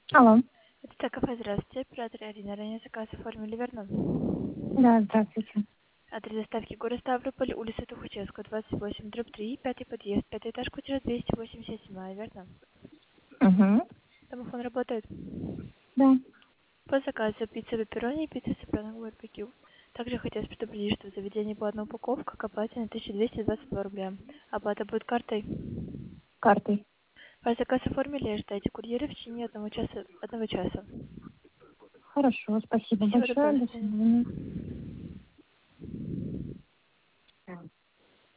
Алло. Это кафе, здравствуйте. Оператор Арина. Ранее заказ оформили, верно? Да, здравствуйте. Адрес доставки город Ставрополь, улица Тухачевская, 28, дробь 3, пятый подъезд, пятый этаж, квартира 287, верно? Угу. Домофон работает. Да. По заказу пицца пепперони и пицца сопрано барбекю. Также хотелось предупредить, что в заведении была одна упаковка к оплате на 1222 рубля. Оплата будет картой. Картой. Ваш заказ оформили и ожидайте курьера в течение одного часа. Хорошо, спасибо Всего доброго, большое. до До свидания. свидания.